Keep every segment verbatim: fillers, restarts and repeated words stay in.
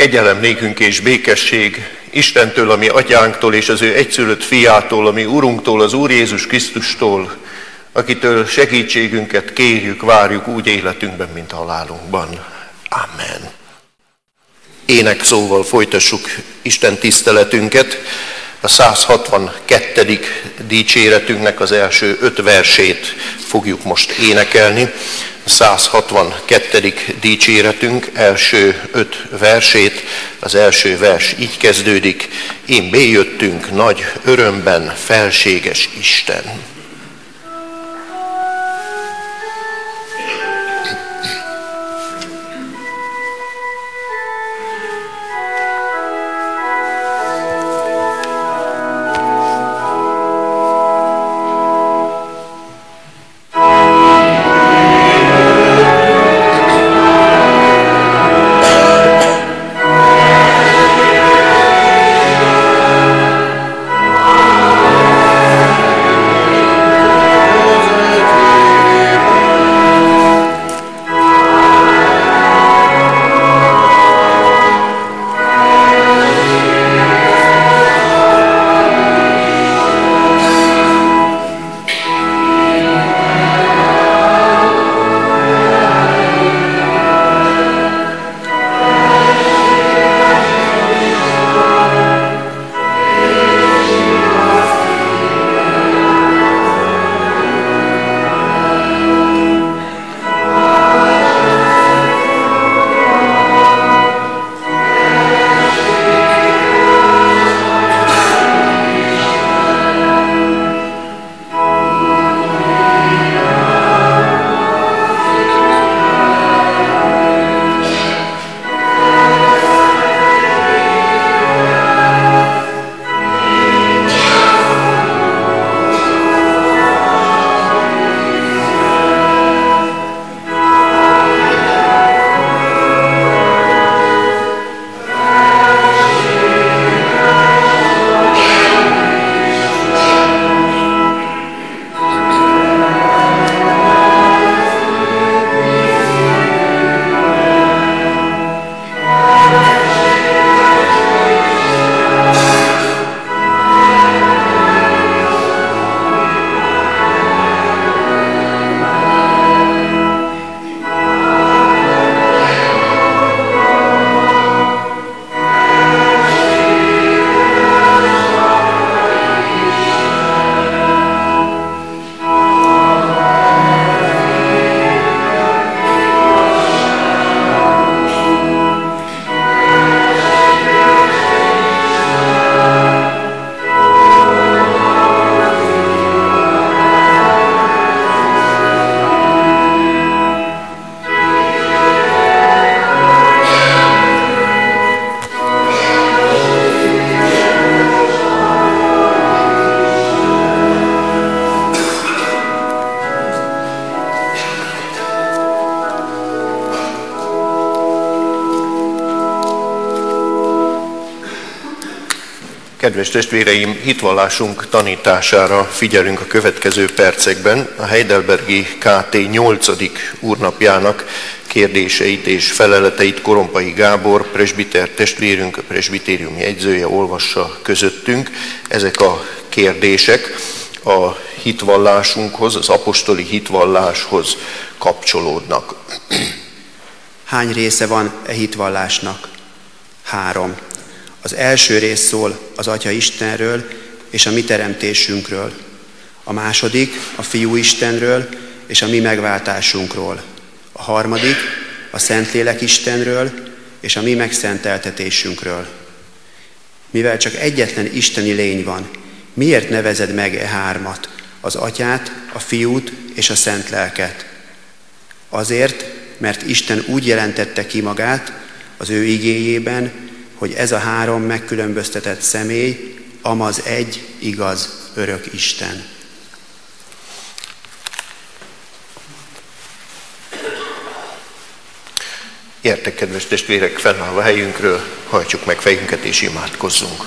Kegyelem nékünk és békesség Istentől, ami atyánktól, és az ő egyszülött fiától, ami Urunktól, az Úr Jézus Krisztustól, akitől segítségünket kérjük, várjuk úgy életünkben, mint halálunkban. Amen. Énekszóval folytassuk Isten tiszteletünket. A száz hatvankettedik dicséretünknek az első öt versét fogjuk most énekelni. A száz hatvankettedik dicséretünk első öt versét, az első vers így kezdődik: Én béjöttünk nagy örömben, felséges Isten. Kedves testvéreim, hitvallásunk tanítására figyelünk a következő percekben. A Heidelbergi ká té nyolcadik úrnapjának kérdéseit és feleleteit Korompai Gábor, presbiter testvérünk, a presbitérium jegyzője olvassa közöttünk. Ezek a kérdések a hitvallásunkhoz, az apostoli hitvalláshoz kapcsolódnak. Hány része van e hitvallásnak? Három. Az első rész szól az Atya Istenről és a mi teremtésünkről. A második a Fiú Istenről és a mi megváltásunkról. A harmadik a Szentlélek Istenről és a mi megszenteltetésünkről. Mivel csak egyetlen isteni lény van, miért nevezed meg e hármat, az Atyát, a Fiút és a Szent Lelket? Azért, mert Isten úgy jelentette ki magát az ő igéjében, hogy ez a három megkülönböztetett személy, amaz egy igaz, örök Isten. Gyertek, kedves testvérek, fennállva helyünkről, hajtsuk meg fejünket és imádkozzunk.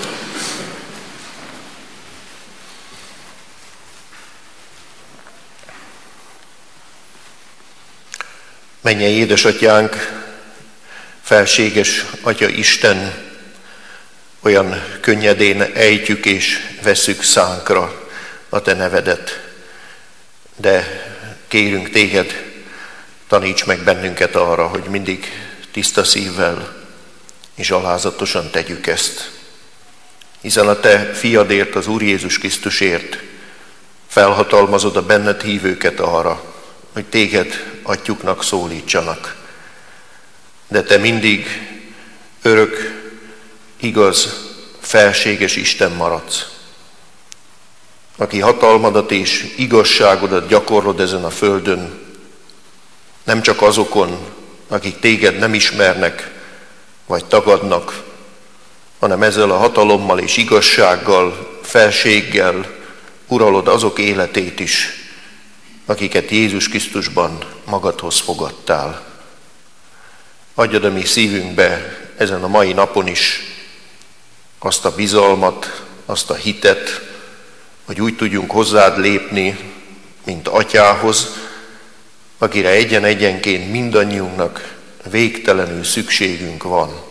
Mennyei édesatyánk, Felséges Atya Isten, olyan könnyedén ejtjük és vesszük szánkra a Te nevedet, de kérünk Téged, taníts meg bennünket arra, hogy mindig tiszta szívvel és alázatosan tegyük ezt. Hiszen a Te fiadért, az Úr Jézus Krisztusért felhatalmazod a benned hívőket arra, hogy Téged atyuknak szólítsanak. De Te mindig örök, igaz, felséges Isten maradsz, aki hatalmadat és igazságodat gyakorlod ezen a földön, nem csak azokon, akik Téged nem ismernek, vagy tagadnak, hanem ezzel a hatalommal és igazsággal, felséggel uralod azok életét is, akiket Jézus Krisztusban magadhoz fogadtál. Adjad a mi szívünkbe ezen a mai napon is azt a bizalmat, azt a hitet, hogy úgy tudjunk hozzád lépni, mint Atyához, akire egyen-egyenként mindannyiunknak végtelenül szükségünk van.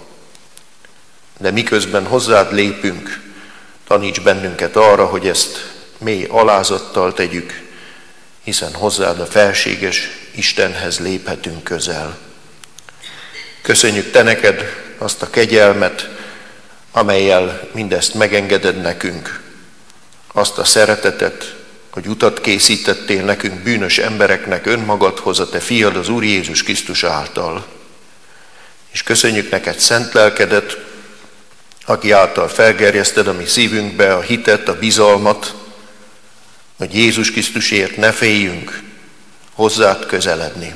De miközben hozzád lépünk, taníts bennünket arra, hogy ezt mély alázattal tegyük, hiszen hozzád a felséges Istenhez léphetünk közel. Köszönjük Te neked azt a kegyelmet, amellyel mindezt megengeded nekünk, azt a szeretetet, hogy utat készítettél nekünk bűnös embereknek önmagadhoz a Te fiad, az Úr Jézus Krisztus által. És köszönjük neked szent lelkedet, aki által felgerjeszted a mi szívünkbe a hitet, a bizalmat, hogy Jézus Krisztusért ne féljünk hozzád közeledni.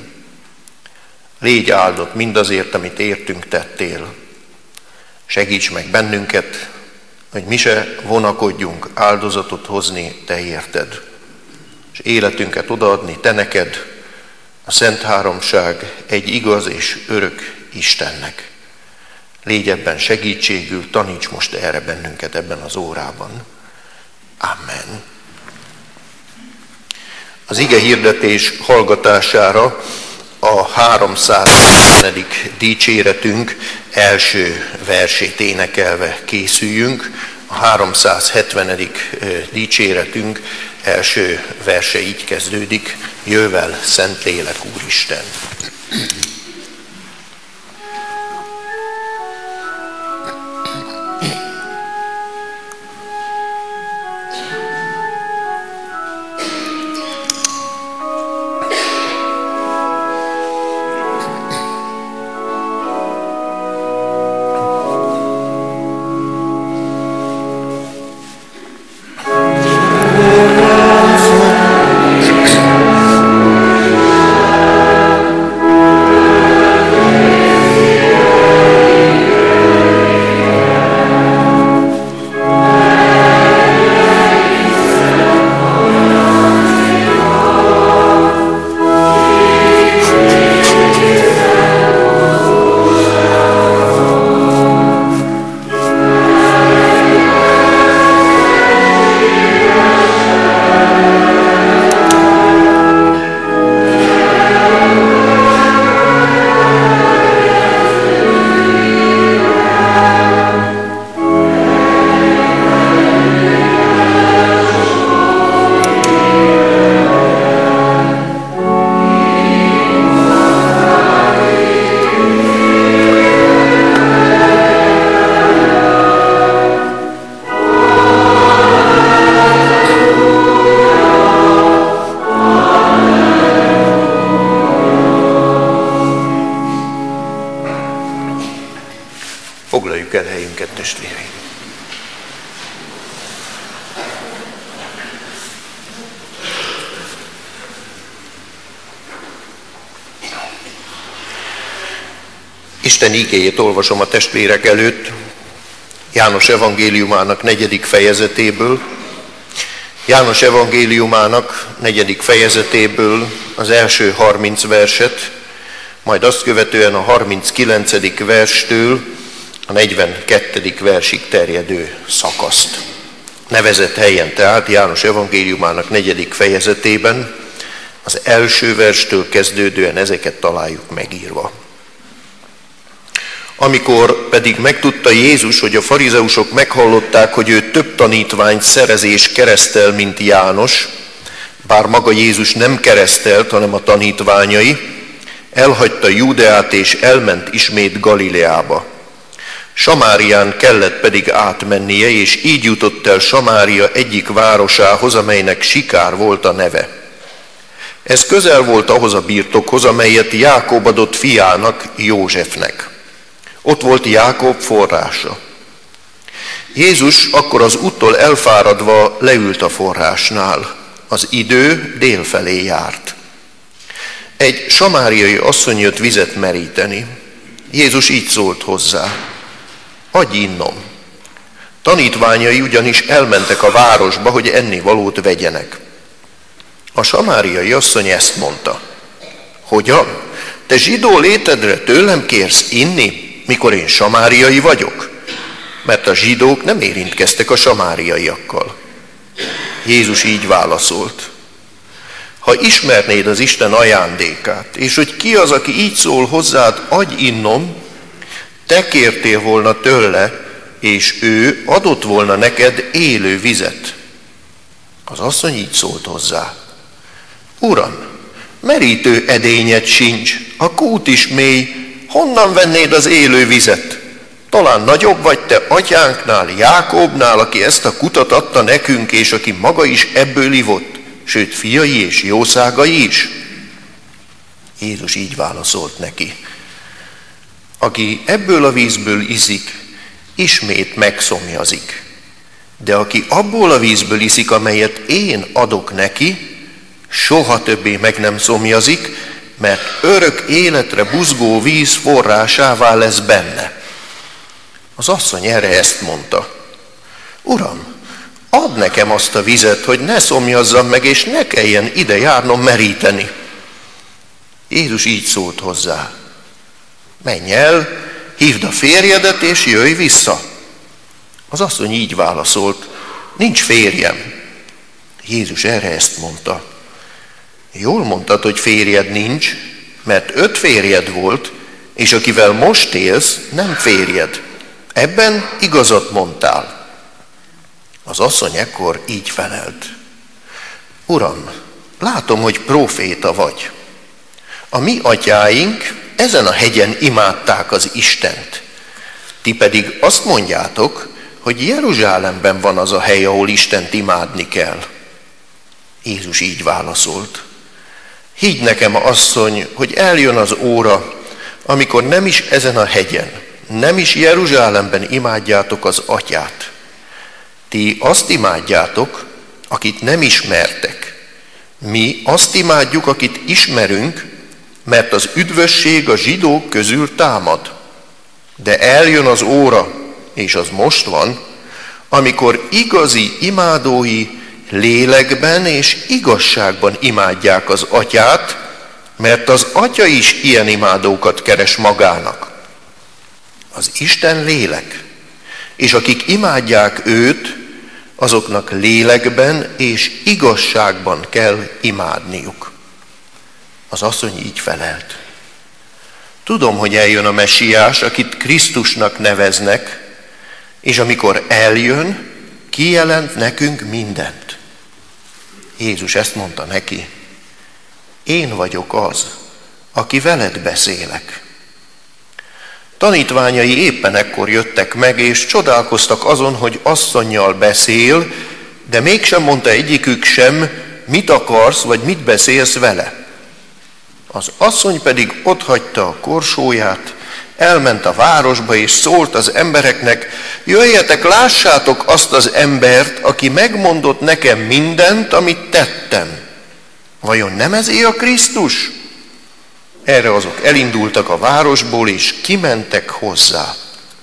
Légy áldott mindazért, amit értünk tettél. Segíts meg bennünket, hogy mi se vonakodjunk áldozatot hozni Te érted, és életünket odaadni Te neked, a Szent Háromság egy igaz és örök Istennek. Légy ebben segítségül, taníts most erre bennünket ebben az órában. Amen. Az ige hirdetés hallgatására a háromszázhetvenedik dicséretünk első versét énekelve készüljünk. A háromszázhetvenedik dicséretünk első verse így kezdődik: jövel Szentlélek Úristen. Foglaljuk el helyünket, testvéreim. Isten igéjét olvasom a testvérek előtt, János evangéliumának negyedik fejezetéből. János evangéliumának negyedik fejezetéből az első harminc verset, majd azt követően a harminckilencedik verstől a negyvenkettedik versig terjedő szakaszt. Nevezett helyen tehát János evangéliumának negyedik fejezetében az első verstől kezdődően ezeket találjuk megírva. Amikor pedig megtudta Jézus, hogy a farizeusok meghallották, hogy ő több tanítványt szerez és keresztel, mint János, bár maga Jézus nem keresztelt, hanem a tanítványai, elhagyta Júdeát és elment ismét Galileába. Samárián kellett pedig átmennie, és így jutott el Samária egyik városához, amelynek Sikár volt a neve. Ez közel volt ahhoz a birtokhoz, amelyet Jákob adott fiának, Józsefnek. Ott volt Jákob forrása. Jézus akkor az úttól elfáradva leült a forrásnál. Az idő délfelé járt. Egy samáriai asszony jött vizet meríteni. Jézus így szólt hozzá: adj innom. Tanítványai ugyanis elmentek a városba, hogy ennivalót vegyenek. A samáriai asszony ezt mondta: hogyan? Te zsidó létedre tőlem kérsz inni, mikor én samáriai vagyok? Mert a zsidók nem érintkeztek a samáriaiakkal. Jézus így válaszolt: ha ismernéd az Isten ajándékát, és hogy ki az, aki így szól hozzád, adj innom, te kértél volna tőle, és ő adott volna neked élő vizet. Az asszony így szólt hozzá: Uram, merítő edényed sincs, a kút is mély, honnan vennéd az élő vizet? Talán nagyobb vagy te atyánknál, Jákobnál, aki ezt a kutat adta nekünk, és aki maga is ebből ivott, sőt fiai és jószágai is? Jézus így válaszolt neki: aki ebből a vízből iszik, ismét megszomjazik. De aki abból a vízből iszik, amelyet én adok neki, soha többé meg nem szomjazik, mert örök életre buzgó víz forrásává lesz benne. Az asszony erre ezt mondta: Uram, add nekem azt a vizet, hogy ne szomjazzam meg, és ne kelljen ide járnom meríteni. Jézus így szólt hozzá: menj el, hívd a férjedet, és jöjj vissza. Az asszony így válaszolt: nincs férjem. Jézus erre ezt mondta: jól mondtad, hogy férjed nincs, mert öt férjed volt, és akivel most élsz, nem férjed. Ebben igazat mondtál. Az asszony ekkor így felelt: Uram, látom, hogy próféta vagy. A mi atyáink ezen a hegyen imádták az Istent. Ti pedig azt mondjátok, hogy Jeruzsálemben van az a hely, ahol Istent imádni kell. Jézus így válaszolt: higgy nekem, asszony, hogy eljön az óra, amikor nem is ezen a hegyen, nem is Jeruzsálemben imádjátok az Atyát. Ti azt imádjátok, akit nem ismertek. Mi azt imádjuk, akit ismerünk, mert az üdvösség a zsidók közül támad. De eljön az óra, és az most van, amikor igazi imádói lélekben és igazságban imádják az Atyát, mert az Atya is ilyen imádókat keres magának. Az Isten lélek, és akik imádják őt, azoknak lélekben és igazságban kell imádniuk. Az asszony így felelt: tudom, hogy eljön a Messiás, akit Krisztusnak neveznek, és amikor eljön, kijelent nekünk mindent. Jézus ezt mondta neki: én vagyok az, aki veled beszélek. Tanítványai éppen ekkor jöttek meg, és csodálkoztak azon, hogy asszonnyal beszél, de mégsem mondta egyikük sem, mit akarsz, vagy mit beszélsz vele. Az asszony pedig otthagyta a korsóját, elment a városba, és szólt az embereknek: jöjjetek, lássátok azt az embert, aki megmondott nekem mindent, amit tettem. Vajon nem ezé a Krisztus? Erre azok elindultak a városból, és kimentek hozzá.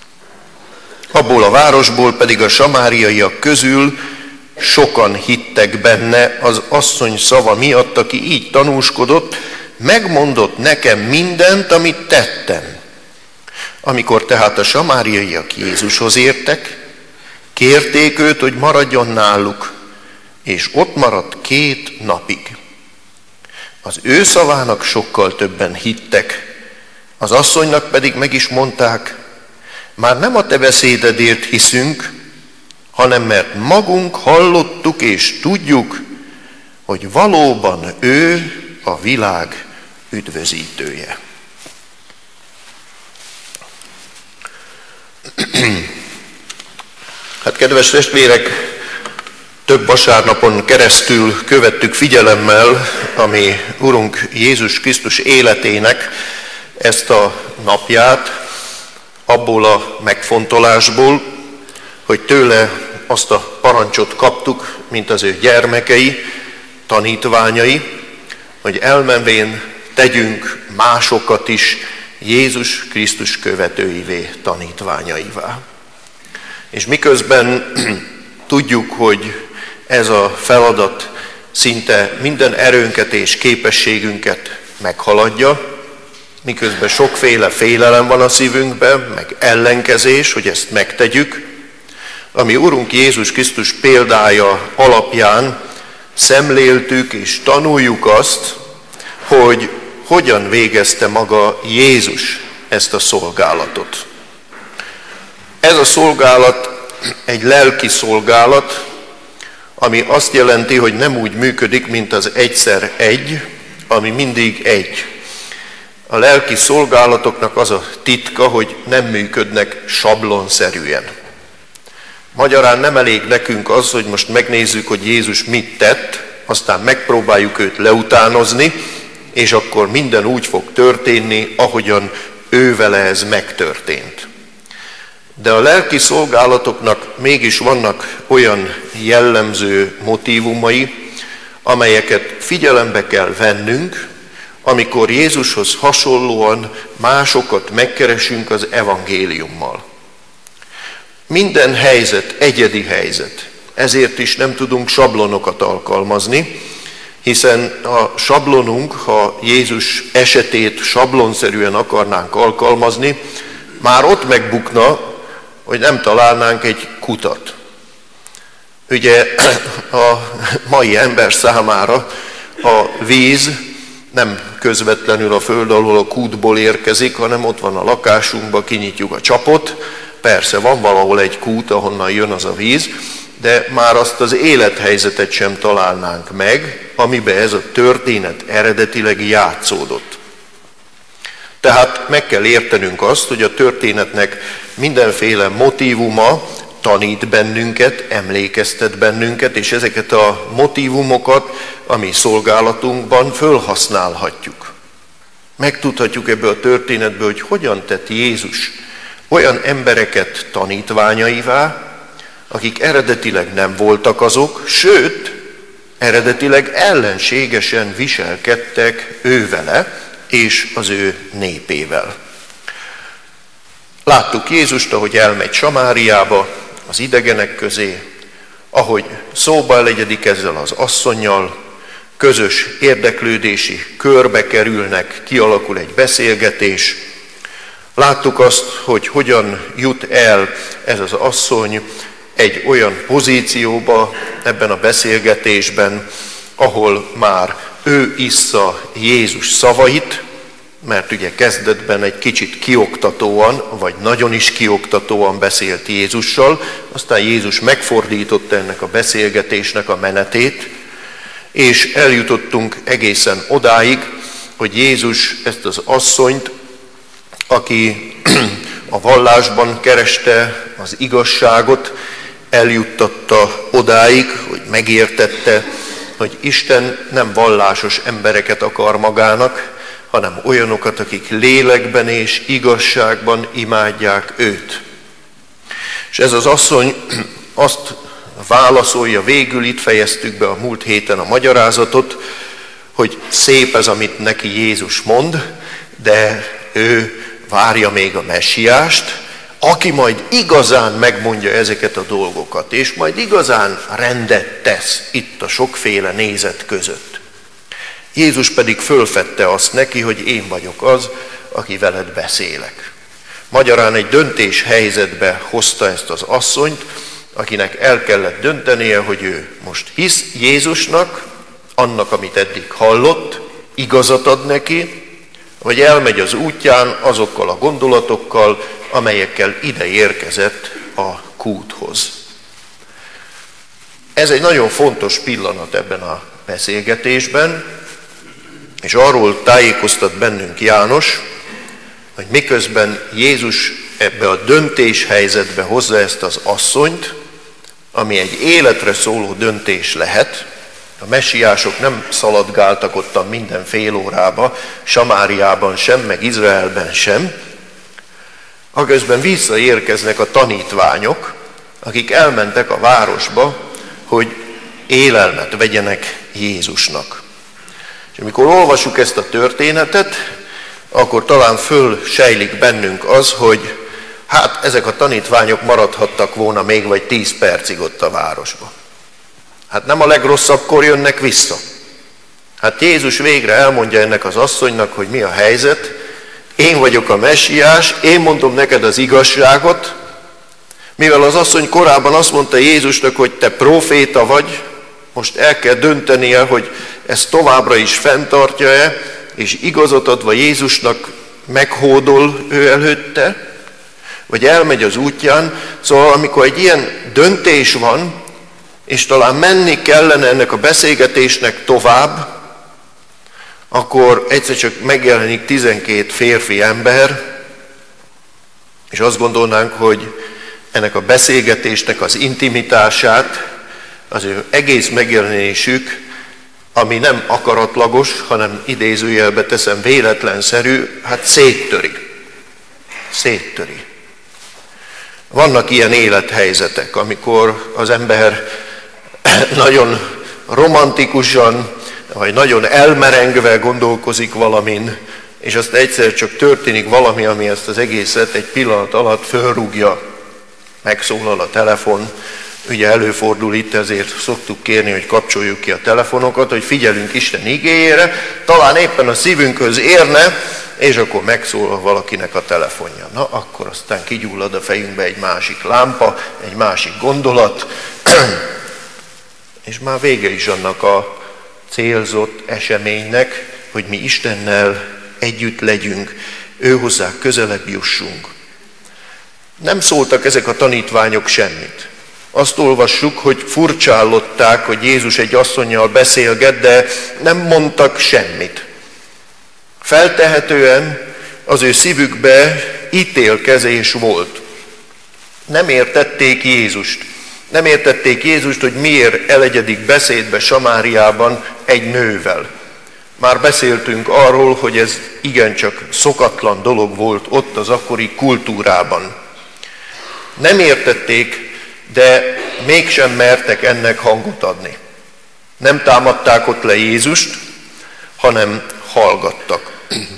Abból a városból pedig a samáriaiak közül sokan hittek benne az asszony szava miatt, aki így tanúskodott: megmondott nekem mindent, amit tettem. Amikor tehát a samáriaiak Jézushoz értek, kérték őt, hogy maradjon náluk, és ott maradt két napig. Az ő szavának sokkal többen hittek, az asszonynak pedig meg is mondták: már nem a te beszédedért hiszünk, hanem mert magunk hallottuk és tudjuk, hogy valóban ő a világ üdvözítője. Hát kedves testvérek, több vasárnapon keresztül követtük figyelemmel, ami Urunk Jézus Krisztus életének ezt a napját, abból a megfontolásból, hogy tőle azt a parancsot kaptuk, mint az ő gyermekei, tanítványai, hogy elmenvén tegyünk másokat is Jézus Krisztus követőivé, tanítványaivá. És miközben tudjuk, hogy ez a feladat szinte minden erőnket és képességünket meghaladja, miközben sokféle félelem van a szívünkben, meg ellenkezés, hogy ezt megtegyük, ami Urunk Jézus Krisztus példája alapján szemléltük és tanuljuk azt, hogy hogyan végezte maga Jézus ezt a szolgálatot. Ez a szolgálat egy lelki szolgálat, ami azt jelenti, hogy nem úgy működik, mint az egyszer egy, ami mindig egy. A lelki szolgálatoknak az a titka, hogy nem működnek sablonszerűen. Magyarán nem elég nekünk az, hogy most megnézzük, hogy Jézus mit tett, aztán megpróbáljuk őt leutánozni, és akkor minden úgy fog történni, ahogyan ő vele ez megtörtént. De a lelki szolgálatoknak mégis vannak olyan jellemző motívumai, amelyeket figyelembe kell vennünk, amikor Jézushoz hasonlóan másokat megkeresünk az evangéliummal. Minden helyzet egyedi helyzet, ezért is nem tudunk sablonokat alkalmazni, hiszen a sablonunk, ha Jézus esetét sablonszerűen akarnánk alkalmazni, már ott megbukna, hogy nem találnánk egy kutat. Ugye a mai ember számára a víz nem közvetlenül a föld alól a kútból érkezik, hanem ott van a lakásunkban, kinyitjuk a csapot. Persze van valahol egy kút, ahonnan jön az a víz, de már azt az élethelyzetet sem találnánk meg, amiben ez a történet eredetileg játszódott. Tehát meg kell értenünk azt, hogy a történetnek mindenféle motívuma tanít bennünket, emlékeztet bennünket, és ezeket a motívumokat a mi szolgálatunkban fölhasználhatjuk. Megtudhatjuk ebből a történetből, hogy hogyan tett Jézus olyan embereket tanítványaivá, akik eredetileg nem voltak azok, sőt, eredetileg ellenségesen viselkedtek ő vele és az ő népével. Láttuk Jézust, ahogy elmegy Samáriába, az idegenek közé, ahogy szóba elegyedik ezzel az asszonnyal, közös érdeklődési körbe kerülnek, kialakul egy beszélgetés. Láttuk azt, hogy hogyan jut el ez az asszony egy olyan pozícióba ebben a beszélgetésben, ahol már ő issza Jézus szavait, mert ugye kezdetben egy kicsit kioktatóan, vagy nagyon is kioktatóan beszélt Jézussal, aztán Jézus megfordította ennek a beszélgetésnek a menetét, és eljutottunk egészen odáig, hogy Jézus ezt az asszonyt, aki a vallásban kereste az igazságot, eljuttatta odáig, hogy megértette, hogy Isten nem vallásos embereket akar magának, hanem olyanokat, akik lélekben és igazságban imádják őt. És ez az asszony azt válaszolja, végül itt fejeztük be a múlt héten a magyarázatot, hogy szép ez, amit neki Jézus mond, de ő várja még a messiást, aki majd igazán megmondja ezeket a dolgokat, és majd igazán rendet tesz itt a sokféle nézet között. Jézus pedig fölfedte azt neki, hogy én vagyok az, aki veled beszélek. Magyarán egy döntés helyzetbe hozta ezt az asszonyt, akinek el kellett döntenie, hogy ő most hisz Jézusnak, annak, amit eddig hallott, igazat ad neki, vagy elmegy az útján azokkal a gondolatokkal, amelyekkel ide érkezett a kúthoz. Ez egy nagyon fontos pillanat ebben a beszélgetésben, és arról tájékoztat bennünk János, hogy miközben Jézus ebbe a döntéshelyzetbe hozza ezt az asszonyt, ami egy életre szóló döntés lehet. A messiások nem szaladgáltak ottan minden fél órába, Samáriában sem, meg Izraelben sem. Aközben visszaérkeznek a tanítványok, akik elmentek a városba, hogy élelmet vegyenek Jézusnak. És amikor olvassuk ezt a történetet, akkor talán fölsejlik bennünk az, hogy hát ezek a tanítványok maradhattak volna még vagy tíz percig ott a városba. Hát nem a legrosszabbkor jönnek vissza. Hát Jézus végre elmondja ennek az asszonynak, hogy mi a helyzet. Én vagyok a messiás, én mondom neked az igazságot, mivel az asszony korábban azt mondta Jézusnak, hogy te próféta vagy, most el kell döntenie, hogy ezt továbbra is fenntartja-e, és igazat adva Jézusnak meghódol ő előtte, vagy elmegy az útján. Szóval amikor egy ilyen döntés van, és talán menni kellene ennek a beszélgetésnek tovább, akkor egyszer csak megjelenik tizenkét férfi ember, és azt gondolnánk, hogy ennek a beszélgetésnek az intimitását, az ő egész megjelenésük, ami nem akaratlagos, hanem idézőjelbe teszem véletlenszerű, hát széttöri. Széttöri. Vannak ilyen élethelyzetek, amikor az ember nagyon romantikusan, vagy nagyon elmerengve gondolkozik valamin, és azt egyszer csak történik valami, ami ezt az egészet egy pillanat alatt fölrúgja. Megszólal a telefon, ugye előfordul itt, ezért szoktuk kérni, hogy kapcsoljuk ki a telefonokat, hogy figyelünk Isten igéjére, talán éppen a szívünkhöz érne, és akkor megszólal valakinek a telefonja. Na, akkor aztán kigyullad a fejünkbe egy másik lámpa, egy másik gondolat, és már vége is annak a célzott eseménynek, hogy mi Istennel együtt legyünk, ő hozzá közelebb jussunk. Nem szóltak ezek a tanítványok semmit. Azt olvassuk, hogy furcsállották, hogy Jézus egy asszonnyal beszélget, de nem mondtak semmit. Feltehetően az ő szívükbe ítélkezés volt. Nem értették Jézust. Nem értették Jézust, hogy miért elegyedik beszédbe Samáriában egy nővel. Már beszéltünk arról, hogy ez igencsak szokatlan dolog volt ott az akkori kultúrában. Nem értették, de mégsem mertek ennek hangot adni. Nem támadták ott le Jézust, hanem hallgattak.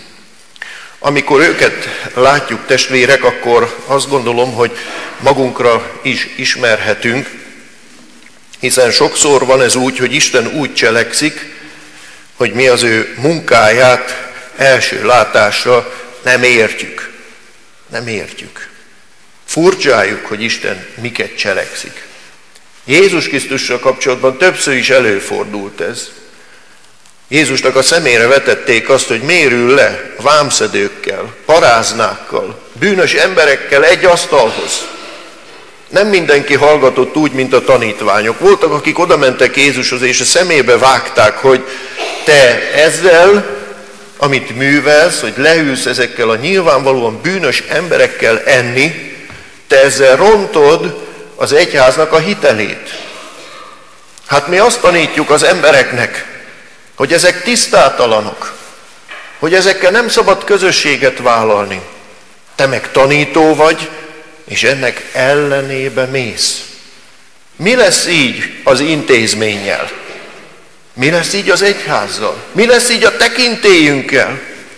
Amikor őket látjuk, testvérek, akkor azt gondolom, hogy magunkra is ismerhetünk, hiszen sokszor van ez úgy, hogy Isten úgy cselekszik, hogy mi az ő munkáját első látásra nem értjük. Nem értjük. Furcsáljuk, hogy Isten miket cselekszik. Jézus Krisztussal kapcsolatban többször is előfordult ez. Jézusnak a szemére vetették azt, hogy miért ül le vámszedőkkel, paráznákkal, bűnös emberekkel egy asztalhoz. Nem mindenki hallgatott úgy, mint a tanítványok. Voltak, akik oda mentek Jézushoz, és a szemébe vágták, hogy te ezzel, amit művelsz, hogy leülsz ezekkel a nyilvánvalóan bűnös emberekkel enni, te ezzel rontod az egyháznak a hitelét. Hát mi azt tanítjuk az embereknek, hogy ezek tisztátalanok, hogy ezekkel nem szabad közösséget vállalni. Te meg tanító vagy, és ennek ellenébe mész. Mi lesz így az intézménnyel? Mi lesz így az egyházzal? Mi lesz így a tekintélyünkkel?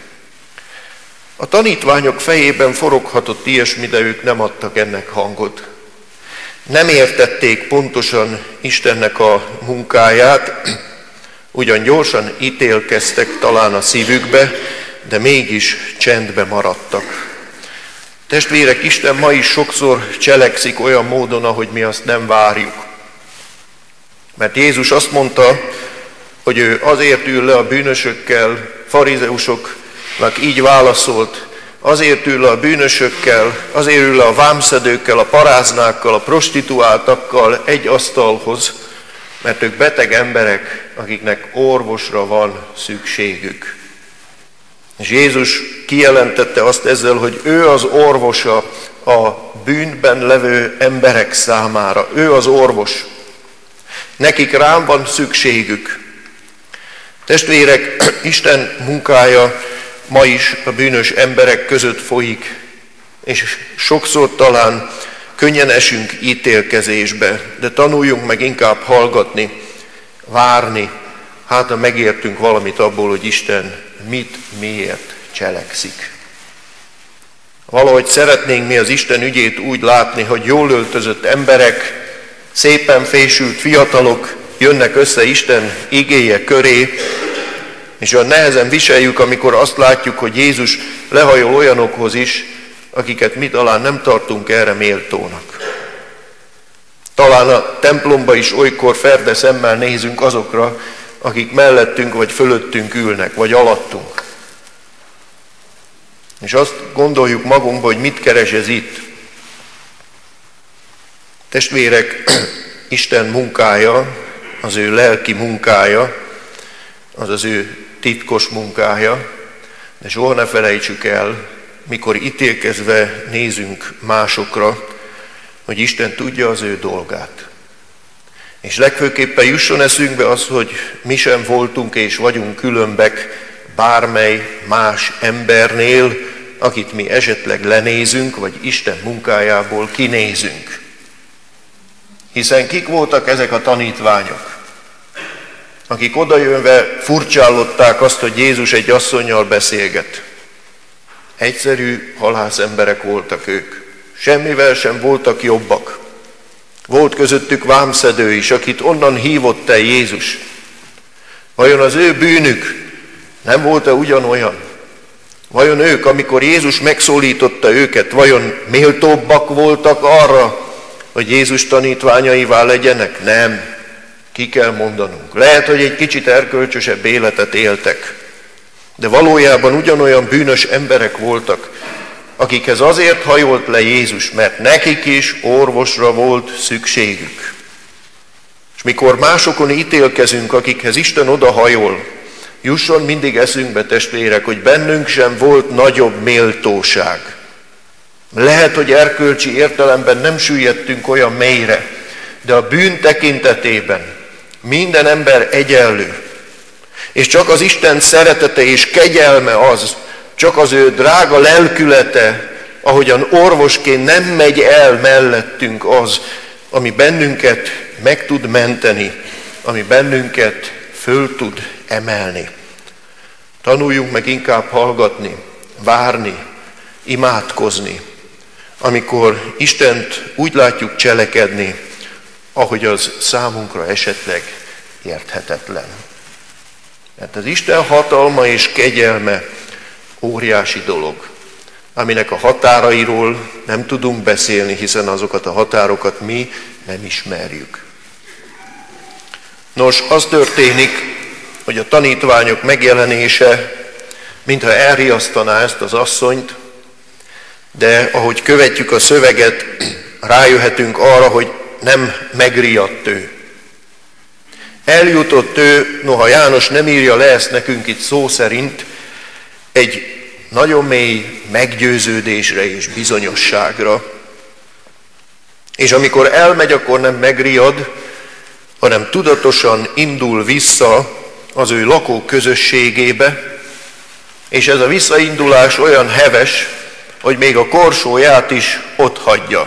A tanítványok fejében foroghatott ilyesmi, de ők nem adtak ennek hangot. Nem értették pontosan Istennek a munkáját, ugyan gyorsan ítélkeztek talán a szívükbe, de mégis csendbe maradtak. Testvérek, Isten ma is sokszor cselekszik olyan módon, ahogy mi azt nem várjuk. Mert Jézus azt mondta, hogy ő azért ül le a bűnösökkel, farizeusoknak így válaszolt, azért ül le a bűnösökkel, azért ül le a vámszedőkkel, a paráznákkal, a prostituáltakkal egy asztalhoz, mert ők beteg emberek, akiknek orvosra van szükségük. És Jézus kijelentette azt ezzel, hogy ő az orvosa a bűnben levő emberek számára. Ő az orvos. Nekik rám van szükségük. Testvérek, Isten munkája ma is a bűnös emberek között folyik, és sokszor talán könnyen esünk ítélkezésbe, de tanuljunk meg inkább hallgatni, várni, hát ha megértünk valamit abból, hogy Isten mit, miért cselekszik. Valahogy szeretnénk mi az Isten ügyét úgy látni, hogy jól öltözött emberek, szépen fésült fiatalok jönnek össze Isten igéje köré, és olyan nehezen viseljük, amikor azt látjuk, hogy Jézus lehajol olyanokhoz is, akiket mi talán nem tartunk erre méltónak. Talán a templomba is olykor ferde szemmel nézünk azokra, akik mellettünk vagy fölöttünk ülnek, vagy alattunk. És azt gondoljuk magunkba, hogy mit keres ez itt. Testvérek, Isten munkája, az ő lelki munkája, az az ő titkos munkája, de soha ne felejtsük el, mikor ítélkezve nézünk másokra, hogy Isten tudja az ő dolgát. És legfőképpen jusson eszünkbe az, hogy mi sem voltunk és vagyunk különbek bármely más embernél, akit mi esetleg lenézünk, vagy Isten munkájából kinézünk. Hiszen kik voltak ezek a tanítványok, akik odajönve furcsállották azt, hogy Jézus egy asszonnyal beszélget. Egyszerű halászemberek voltak ők. Semmivel sem voltak jobbak. Volt közöttük vámszedő is, akit onnan hívott el Jézus. Vajon az ő bűnük nem volt-e ugyanolyan? Vajon ők, amikor Jézus megszólította őket, vajon méltóbbak voltak arra, hogy Jézus tanítványaivá legyenek? Nem. Ki kell mondanunk. Lehet, hogy egy kicsit erkölcsösebb életet éltek, de valójában ugyanolyan bűnös emberek voltak, akikhez azért hajolt le Jézus, mert nekik is orvosra volt szükségük. És mikor másokon ítélkezünk, akikhez Isten odahajol, jusson mindig eszünkbe, testvérek, hogy bennünk sem volt nagyobb méltóság. Lehet, hogy erkölcsi értelemben nem süllyedtünk olyan mélyre, de a bűn tekintetében minden ember egyenlő. És csak az Isten szeretete és kegyelme az, csak az ő drága lelkülete, ahogyan orvosként nem megy el mellettünk az, ami bennünket meg tud menteni, ami bennünket föl tud emelni. Tanuljunk meg inkább hallgatni, várni, imádkozni, amikor Istent úgy látjuk cselekedni, ahogy az számunkra esetleg érthetetlen. Mert az Isten hatalma és kegyelme óriási dolog, aminek a határairól nem tudunk beszélni, hiszen azokat a határokat mi nem ismerjük. Nos, az történik, hogy a tanítványok megjelenése, mintha elriasztaná ezt az asszonyt, de ahogy követjük a szöveget, rájöhetünk arra, hogy nem megriadt ő. Eljutott ő, noha János nem írja le ezt nekünk itt szó szerint, egy nagyon mély meggyőződésre és bizonyosságra. És amikor elmegy, akkor nem megriad, hanem tudatosan indul vissza az ő lakóközösségébe, és ez a visszaindulás olyan heves, hogy még a korsóját is ott hagyja.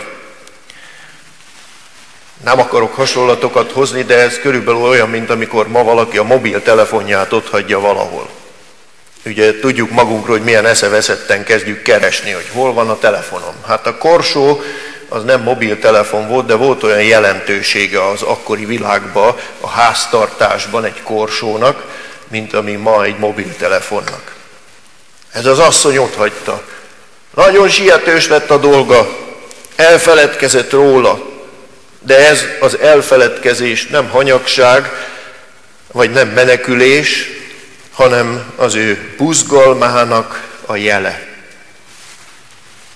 Nem akarok hasonlatokat hozni, de ez körülbelül olyan, mint amikor ma valaki a mobiltelefonját ott hagyja valahol. Ugye tudjuk magunkról, hogy milyen eszeveszetten kezdjük keresni, hogy hol van a telefonom. Hát a korsó az nem mobiltelefon volt, de volt olyan jelentősége az akkori világban, a háztartásban egy korsónak, mint ami ma egy mobiltelefonnak. Ez az asszony ott hagyta. Nagyon sietős lett a dolga, elfeledkezett róla, de ez az elfeledkezés nem hanyagság, vagy nem menekülés, hanem az ő buzgalmának a jele.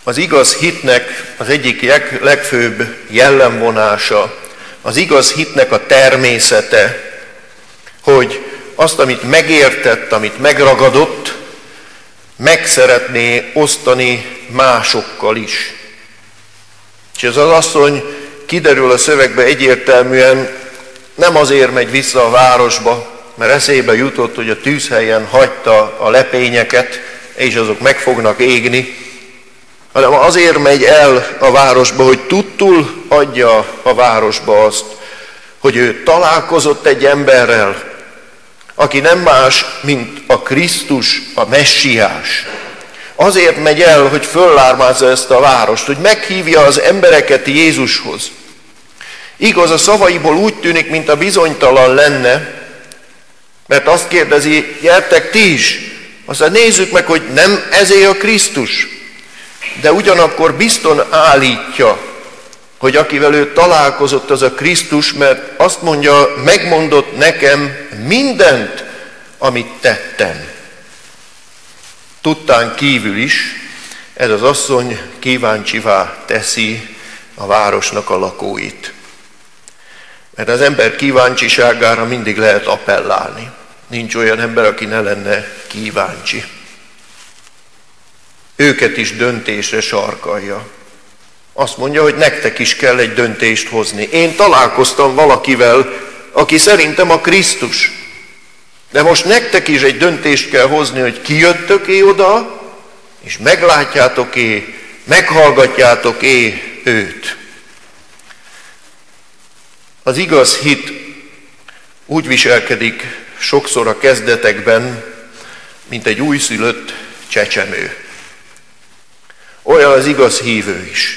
Az igaz hitnek az egyik legfőbb jellemvonása, az igaz hitnek a természete, hogy azt, amit megértett, amit megragadott, meg szeretné osztani másokkal is. És ez az asszony, kiderül a szövegbe egyértelműen, nem azért megy vissza a városba, mert eszébe jutott, hogy a tűzhelyen hagyta a lepényeket, és azok meg fognak égni, hanem azért megy el a városba, hogy tudtul adja a városba azt, hogy ő találkozott egy emberrel, aki nem más, mint a Krisztus, a Messiás. Azért megy el, hogy föllármázza ezt a várost, hogy meghívja az embereket Jézushoz. Igaz, a szavaiból úgy tűnik, mint a bizonytalan lenne, mert azt kérdezi, gyertek ti is, aztán nézzük meg, hogy nem ezé a Krisztus. De ugyanakkor bizton állítja, hogy akivel ő találkozott, az a Krisztus, mert azt mondja, megmondott nekem mindent, amit tettem. Tudtán kívül is ez az asszony kíváncsivá teszi a városnak a lakóit. Mert az ember kíváncsiságára mindig lehet appellálni. Nincs olyan ember, aki ne lenne kíváncsi. Őket is döntésre sarkalja. Azt mondja, hogy nektek is kell egy döntést hozni. Én találkoztam valakivel, aki szerintem a Krisztus. De most nektek is egy döntést kell hozni, hogy kijöttök-é oda, és meglátjátok-é, meghallgatjátok-é őt. Az igaz hit úgy viselkedik sokszor a kezdetekben, mint egy újszülött csecsemő. Olyan az igaz hívő is.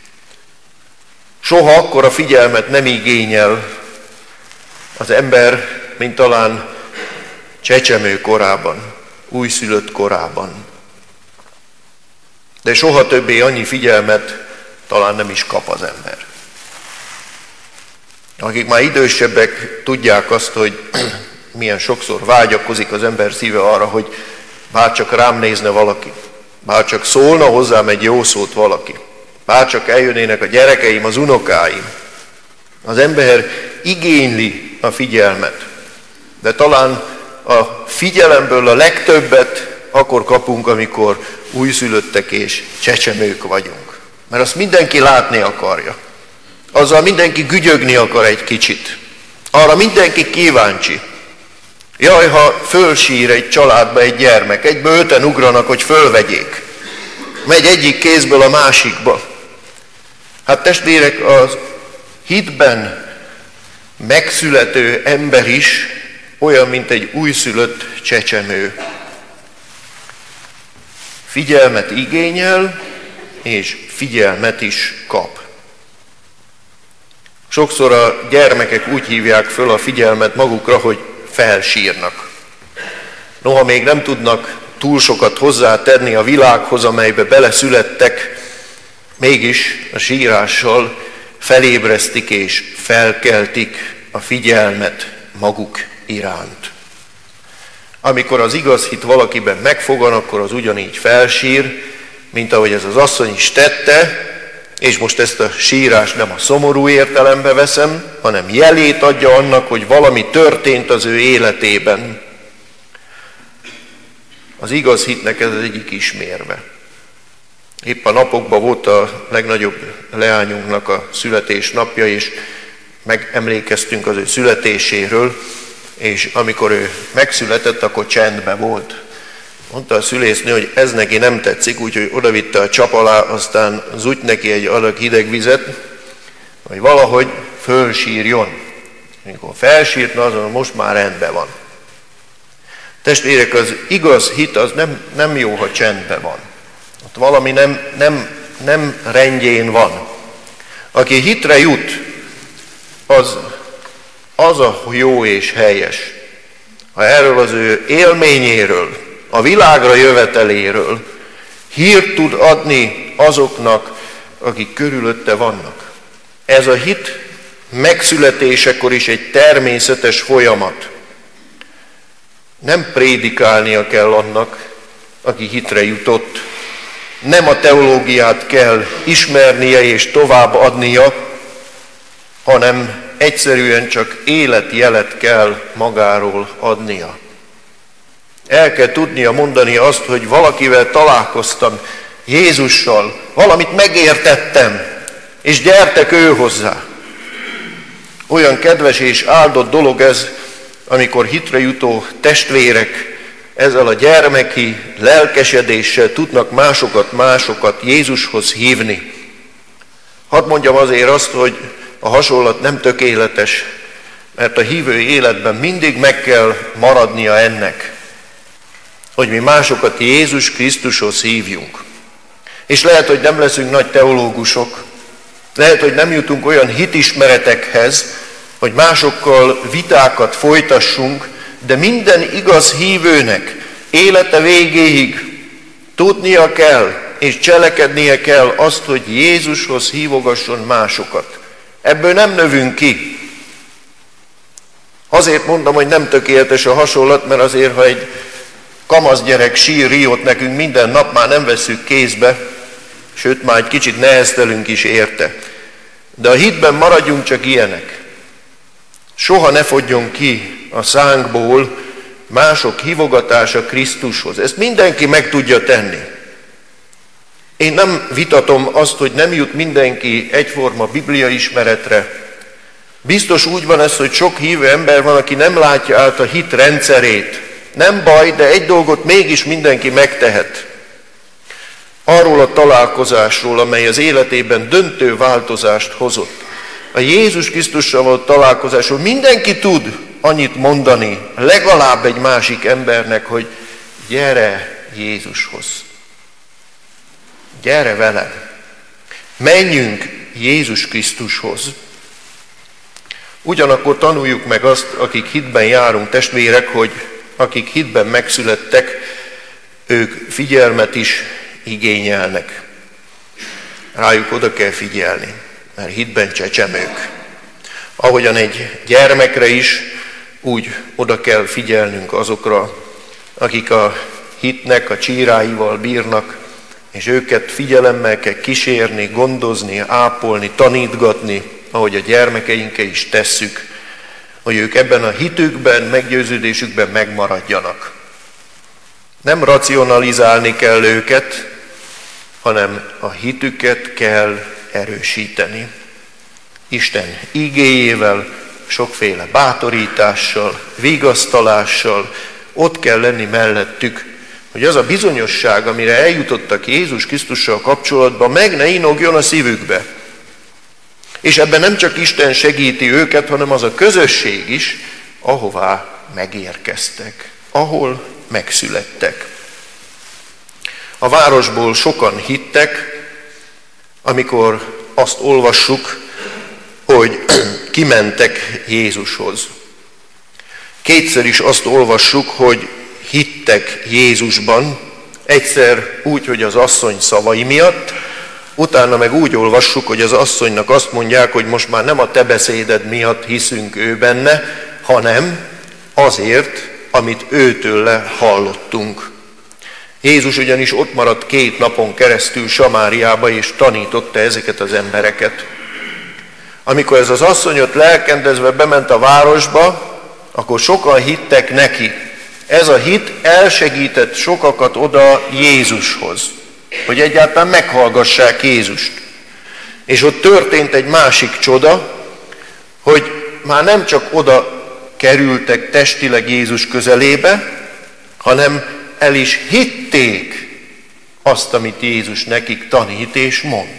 Soha akkora figyelmet nem igényel az ember, mint talán csecsemő korában, újszülött korában. De soha többé annyi figyelmet talán nem is kap az ember. Akik már idősebbek, tudják azt, hogy milyen sokszor vágyakozik az ember szíve arra, hogy bárcsak rám nézne valaki, bárcsak szólna hozzám egy jó szót valaki, bárcsak eljönnének a gyerekeim, az unokáim. Az ember igényli a figyelmet, de talán a figyelemből a legtöbbet akkor kapunk, amikor újszülöttek és csecsemők vagyunk. Mert azt mindenki látni akarja. Azzal mindenki gügyögni akar egy kicsit. Arra mindenki kíváncsi. Jaj, ha fölsír egy családba egy gyermek, egyből öten ugranak, hogy fölvegyék. Megy egyik kézből a másikba. Hát testvérek, az hitben megszülető ember is olyan, mint egy újszülött csecsemő. Figyelmet igényel, és figyelmet is kap. Sokszor a gyermekek úgy hívják föl a figyelmet magukra, hogy felsírnak. Noha még nem tudnak túl sokat hozzátenni a világhoz, amelybe beleszülettek, mégis a sírással felébresztik és felkeltik a figyelmet maguk iránt. Amikor az igaz hit valakiben megfogan, akkor az ugyanígy felsír, mint ahogy ez az asszony is tette, és most ezt a sírást nem a szomorú értelembe veszem, hanem jelét adja annak, hogy valami történt az ő életében. Az igaz hitnek ez az egyik ismérve. Épp a napokban volt a legnagyobb leányunknak a születésnapja, és megemlékeztünk az ő születéséről, és amikor ő megszületett, akkor csendben volt. Mondta a szülésznő, hogy ez neki nem tetszik, úgyhogy odavitte a csap alá, aztán zújt neki egy adag hideg vizet, hogy valahogy fölsírjon. Amikor felsírt, na azon most már rendben van. Testvérek, az igaz hit az nem, nem jó, ha csendben van. Ott valami nem, nem, nem rendjén van. Aki hitre jut, az, az a jó és helyes. Ha erről az ő élményéről, a világra jöveteléről hírt tud adni azoknak, akik körülötte vannak. Ez a hit megszületésekor is egy természetes folyamat. Nem prédikálnia kell annak, aki hitre jutott, nem a teológiát kell ismernie és továbbadnia, hanem egyszerűen csak életjelet kell magáról adnia. El kell tudnia mondani azt, hogy valakivel találkoztam, Jézussal, valamit megértettem, és gyertek ő hozzá. Olyan kedves és áldott dolog ez, amikor hitre jutó testvérek ezzel a gyermeki lelkesedéssel tudnak másokat, másokat Jézushoz hívni. Hadd mondjam azért azt, hogy a hasonlat nem tökéletes, mert a hívő életben mindig meg kell maradnia ennek, hogy mi másokat Jézus Krisztushoz hívjunk. És lehet, hogy nem leszünk nagy teológusok, lehet, hogy nem jutunk olyan hitismeretekhez, hogy másokkal vitákat folytassunk, de minden igaz hívőnek élete végéig tudnia kell és cselekednie kell azt, hogy Jézushoz hívogasson másokat. Ebből nem növünk ki. Azért mondom, hogy nem tökéletes a hasonlat, mert azért, ha egy kamasz gyerek sír riót nekünk minden nap, már nem vesszük kézbe, sőt, már egy kicsit neheztelünk is érte. De a hitben maradjunk csak ilyenek. Soha ne fogjon ki a szánkból mások hívogatása Krisztushoz. Ezt mindenki meg tudja tenni. Én nem vitatom azt, hogy nem jut mindenki egyforma Biblia ismeretre. Biztos úgy van ez, hogy sok hívő ember van, aki nem látja át a hit rendszerét. Nem baj, de egy dolgot mégis mindenki megtehet. Arról a találkozásról, amely az életében döntő változást hozott. A Jézus Krisztussal való találkozásról mindenki tud annyit mondani, legalább egy másik embernek, hogy gyere Jézushoz. Gyere velem. Menjünk Jézus Krisztushoz. Ugyanakkor tanuljuk meg azt, akik hitben járunk, testvérek, hogy akik hitben megszülettek, ők figyelmet is igényelnek. Rájuk oda kell figyelni, mert hitben csecsemők. Ahogyan egy gyermekre is, úgy oda kell figyelnünk azokra, akik a hitnek a csíráival bírnak, és őket figyelemmel kell kísérni, gondozni, ápolni, tanítgatni, ahogy a gyermekeinkkel is tesszük, hogy ők ebben a hitükben, meggyőződésükben megmaradjanak. Nem racionalizálni kell őket, hanem a hitüket kell erősíteni. Isten igéjével, sokféle bátorítással, vigasztalással ott kell lenni mellettük, hogy az a bizonyosság, amire eljutottak Jézus Krisztussal kapcsolatban, meg ne inogjon a szívükbe. És ebben nem csak Isten segíti őket, hanem az a közösség is, ahová megérkeztek, ahol megszülettek. A városból sokan hittek, amikor azt olvassuk, hogy kimentek Jézushoz. Kétszer is azt olvassuk, hogy hittek Jézusban, egyszer úgy, hogy az asszony szavai miatt, utána meg úgy olvassuk, hogy az asszonynak azt mondják, hogy most már nem a te beszéded miatt hiszünk ő benne, hanem azért, amit őtőle hallottunk. Jézus ugyanis ott maradt két napon keresztül Samáriába, és tanította ezeket az embereket. Amikor ez az asszony ott lelkendezve bement a városba, akkor sokan hittek neki. Ez a hit elsegített sokakat oda Jézushoz, hogy egyáltalán meghallgassák Jézust. És ott történt egy másik csoda, hogy már nem csak oda kerültek testileg Jézus közelébe, hanem el is hitték azt, amit Jézus nekik tanít és mond.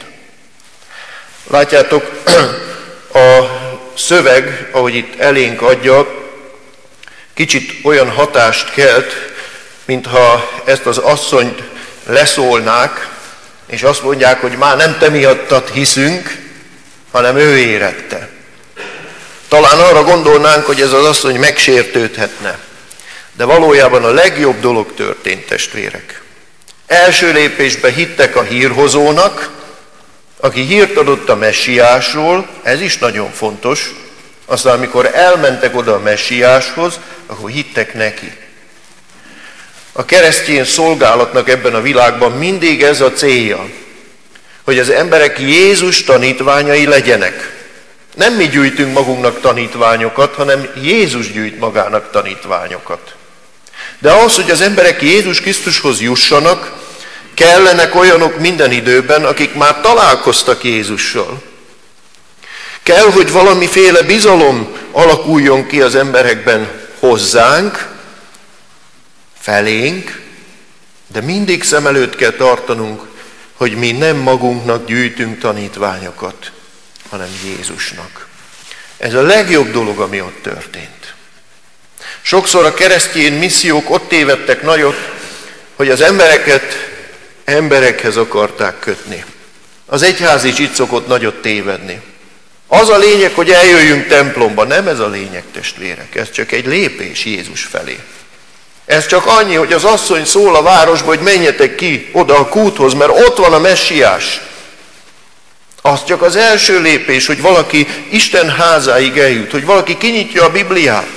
Látjátok, a szöveg, ahogy itt elénk adja, kicsit olyan hatást kelt, mintha ezt az asszonyt leszólnák, és azt mondják, hogy már nem te miattad hiszünk, hanem ő érette. Talán arra gondolnánk, hogy ez az asszony megsértődhetne. De valójában a legjobb dolog történt, testvérek. Első lépésben hittek a hírhozónak, aki hírt adott a messiásról, ez is nagyon fontos. Aztán, amikor elmentek oda a messiáshoz, akkor hittek neki. A keresztény szolgálatnak ebben a világban mindig ez a célja, hogy az emberek Jézus tanítványai legyenek. Nem mi gyűjtünk magunknak tanítványokat, hanem Jézus gyűjt magának tanítványokat. De ahhoz, hogy az emberek Jézus Krisztushoz jussanak, kellenek olyanok minden időben, akik már találkoztak Jézussal. Kell, hogy valamiféle bizalom alakuljon ki az emberekben hozzánk, felénk, de mindig szem előtt kell tartanunk, hogy mi nem magunknak gyűjtünk tanítványokat, hanem Jézusnak. Ez a legjobb dolog, ami ott történt. Sokszor a keresztény missziók ott tévedtek nagyot, hogy az embereket emberekhez akarták kötni. Az egyház is itt szokott nagyot tévedni. Az a lényeg, hogy eljöjjünk templomba. Nem ez a lényeg, testvérek. Ez csak egy lépés Jézus felé. Ez csak annyi, hogy az asszony szól a városba, hogy menjetek ki oda a kúthoz, mert ott van a messiás. Az csak az első lépés, hogy valaki Isten házáig eljut, hogy valaki kinyitja a Bibliát.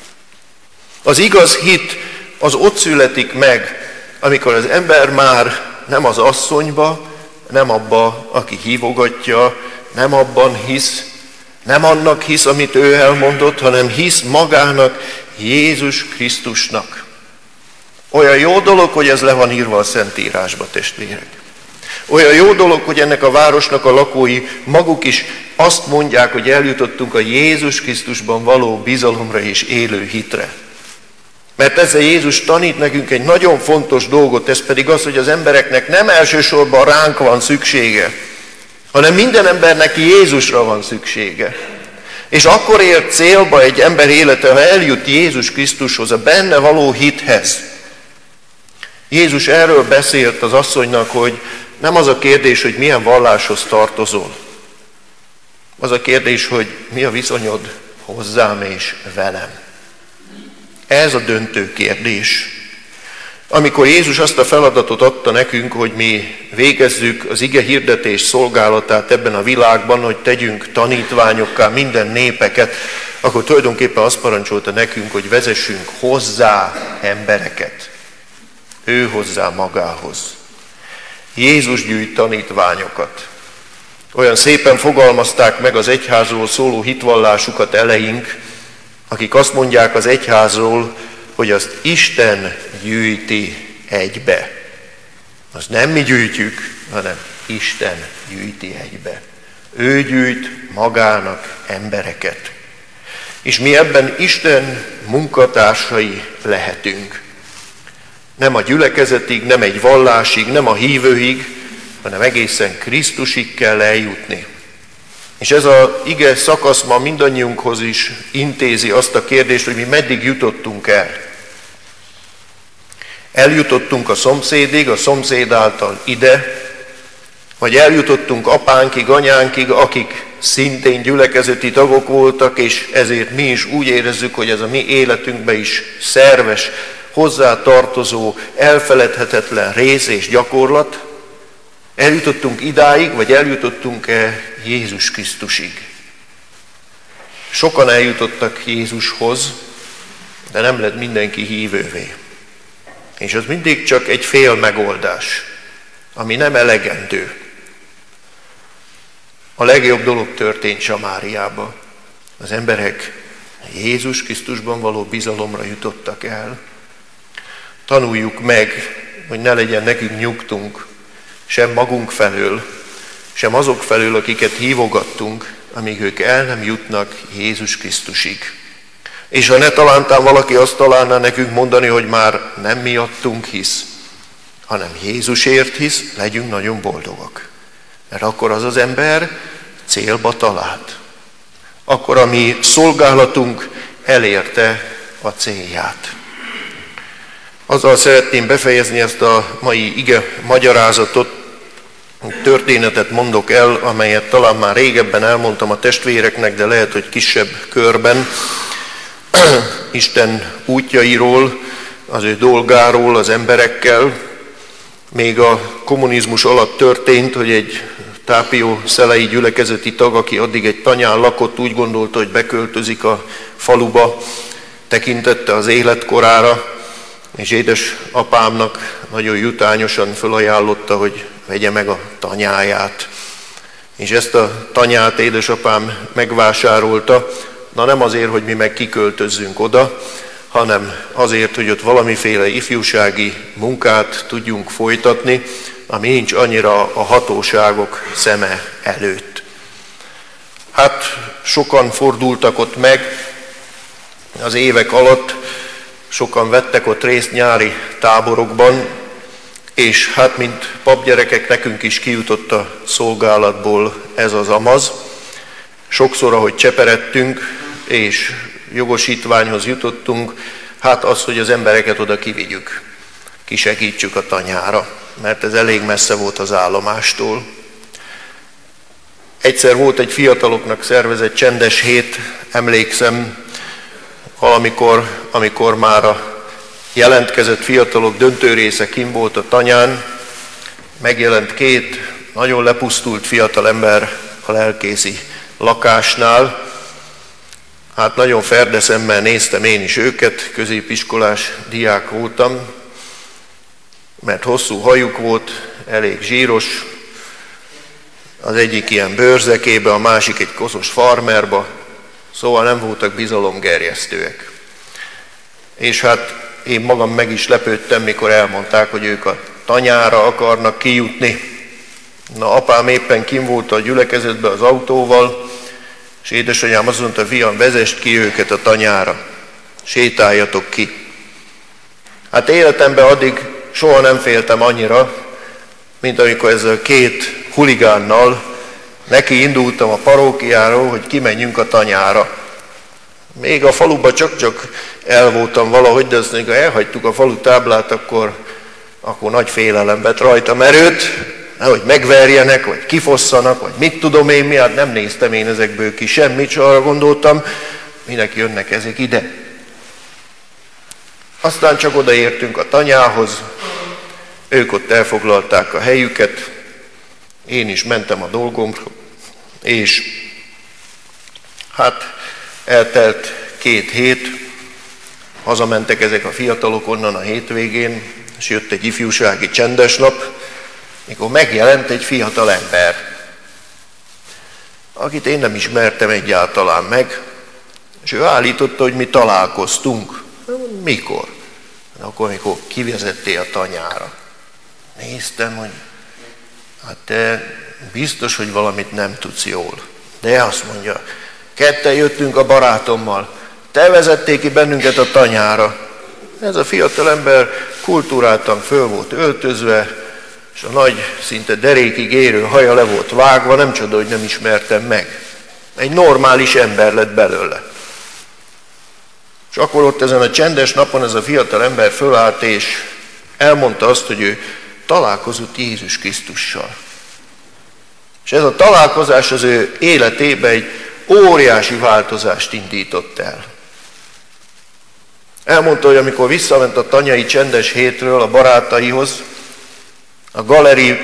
Az igaz hit az ott születik meg, amikor az ember már nem az asszonyba, nem abba, aki hívogatja, nem abban hisz, nem annak hisz, amit ő elmondott, hanem hisz magának, Jézus Krisztusnak. Olyan jó dolog, hogy ez le van írva a Szentírásba, testvérek. Olyan jó dolog, hogy ennek a városnak a lakói maguk is azt mondják, hogy eljutottunk a Jézus Krisztusban való bizalomra és élő hitre. Mert ezzel Jézus tanít nekünk egy nagyon fontos dolgot, ez pedig az, hogy az embereknek nem elsősorban ránk van szüksége, hanem minden embernek Jézusra van szüksége. És akkor ér célba egy ember élete, ha eljut Jézus Krisztushoz, a benne való hithez. Jézus erről beszélt az asszonynak, hogy nem az a kérdés, hogy milyen valláshoz tartozol. Az a kérdés, hogy mi a viszonyod hozzám és velem. Ez a döntő kérdés. Amikor Jézus azt a feladatot adta nekünk, hogy mi végezzük az ige hirdetés szolgálatát ebben a világban, hogy tegyünk tanítványokká minden népeket, akkor tulajdonképpen azt parancsolta nekünk, hogy vezessünk hozzá embereket. Ő hozzá magához. Jézus gyűjt tanítványokat. Olyan szépen fogalmazták meg az egyházról szóló hitvallásukat eleink, akik azt mondják az egyházról, hogy azt Isten gyűjti egybe. Azt nem mi gyűjtjük, hanem Isten gyűjti egybe. Ő gyűjt magának embereket. És mi ebben Isten munkatársai lehetünk. Nem a gyülekezetig, nem egy vallásig, nem a hívőig, hanem egészen Krisztusig kell eljutni. És ez az ige szakasz ma mindannyiunkhoz is intézi azt a kérdést, hogy mi meddig jutottunk el. Eljutottunk a szomszédig, a szomszéd által ide, vagy eljutottunk apánkig, anyánkig, akik szintén gyülekezeti tagok voltak, és ezért mi is úgy érezzük, hogy ez a mi életünkben is szerves, hozzátartozó, elfeledhetetlen rész és gyakorlat. Eljutottunk idáig, vagy eljutottunk-e Jézus Krisztusig? Sokan eljutottak Jézushoz, de nem lett mindenki hívővé. És az mindig csak egy fél megoldás, ami nem elegendő. A legjobb dolog történt Samáriába. Az emberek Jézus Krisztusban való bizalomra jutottak el. Tanuljuk meg, hogy ne legyen nekünk nyugtunk, sem magunk felől, sem azok felől, akiket hívogattunk, amíg ők el nem jutnak Jézus Krisztusig. És ha ne talántán valaki azt találná nekünk mondani, hogy már nem miattunk hisz, hanem Jézusért hisz, legyünk nagyon boldogak. Mert akkor az az ember célba talált. Akkor a mi szolgálatunk elérte a célját. Azzal szeretném befejezni ezt a mai ige magyarázatot, történetet mondok el, amelyet talán már régebben elmondtam a testvéreknek, de lehet, hogy kisebb körben. Isten útjairól, az ő dolgáról, az emberekkel. Még a kommunizmus alatt történt, hogy egy tápiószelei gyülekezeti tag, aki addig egy tanyán lakott, úgy gondolta, hogy beköltözik a faluba, tekintette az életkorára, És édesapámnak nagyon jutányosan felajánlotta, hogy vegye meg a tanyáját. És ezt a tanyát édesapám megvásárolta, na nem azért, hogy mi meg kiköltözzünk oda, hanem azért, hogy ott valamiféle ifjúsági munkát tudjunk folytatni, ami nincs annyira a hatóságok szeme előtt. Hát sokan fordultak ott meg az évek alatt, sokan vettek ott részt nyári táborokban, és hát mint papgyerekek nekünk is kijutott a szolgálatból ez az amaz. Sokszor, ahogy cseperedtünk, és jogosítványhoz jutottunk, hát az, hogy az embereket oda kivigyük, kisegítsük a tanyára, mert ez elég messze volt az állomástól. Egyszer volt egy fiataloknak szervezett csendes hét, emlékszem, valamikor, amikor már a jelentkezett fiatalok döntő része kint volt a tanyán, megjelent két nagyon lepusztult fiatal ember a lelkészi lakásnál. Hát nagyon ferde szemmel néztem én is őket, középiskolás diák voltam, mert hosszú hajuk volt, elég zsíros, az egyik ilyen bőrzekébe, a másik egy koszos farmerba, szóval nem voltak bizalomgerjesztőek. És hát én magam meg is lepődtem, mikor elmondták, hogy ők a tanyára akarnak kijutni. Na, apám éppen kim volt a gyülekezetbe az autóval, és édesanyám azt mondta, fiam, vezest ki őket a tanyára, sétáljatok ki. Hát életemben addig soha nem féltem annyira, mint amikor ezzel a két huligánnal neki indultam a parókiáról, hogy kimenjünk a tanyára. Még a faluba csak-csak el voltam valahogy, de azt mondjuk, ha elhagytuk a falu táblát, akkor, akkor nagy félelem vett rajtam erőt, hogy megverjenek, vagy kifosszanak, vagy mit tudom én mi, hát nem néztem én ezekből ki semmit, csak arra gondoltam, minek jönnek ezek ide. Aztán csak odaértünk a tanyához, ők ott elfoglalták a helyüket, én is mentem a dolgomra, és hát eltelt két hét, hazamentek ezek a fiatalok onnan a hétvégén, és jött egy ifjúsági csendes nap, mikor megjelent egy fiatal ember, akit én nem ismertem egyáltalán meg, és ő állította, hogy mi találkoztunk. Mikor? Akkor, amikor kivezettél a tanyára. Néztem, hogy hát te biztos, hogy valamit nem tudsz jól. De azt mondja, ketten jöttünk a barátommal, te vezették ki bennünket a tanyára. Ez a fiatal ember kultúráltan föl volt öltözve, és a nagy, szinte derékig érő haja le volt vágva, nem csoda, hogy nem ismertem meg. Egy normális ember lett belőle. És akkor ott ezen a csendes napon ez a fiatal ember fölállt, és elmondta azt, hogy ő találkozott Jézus Krisztussal. És ez a találkozás az ő életében egy óriási változást indított el. Elmondta, hogy amikor visszament a tanyai csendes hétről a barátaihoz, a galeri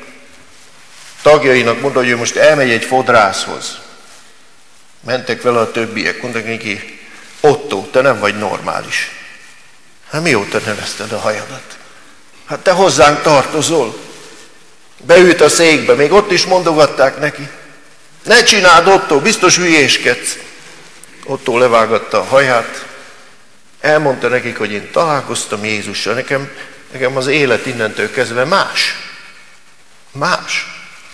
tagjainak mondta, hogy ő most elmegy egy fodrászhoz. Mentek vele a többiek, mondták neki, Otto, te nem vagy normális. Hát mióta növeszted a hajadat? Hát te hozzánk tartozol. Beült a székbe, még ott is mondogatták neki. Ne csináld, Otto, biztos hülyéskedsz. Otto levágatta a haját, elmondta nekik, hogy én találkoztam Jézussal, nekem, nekem az élet innentől kezdve más. Más.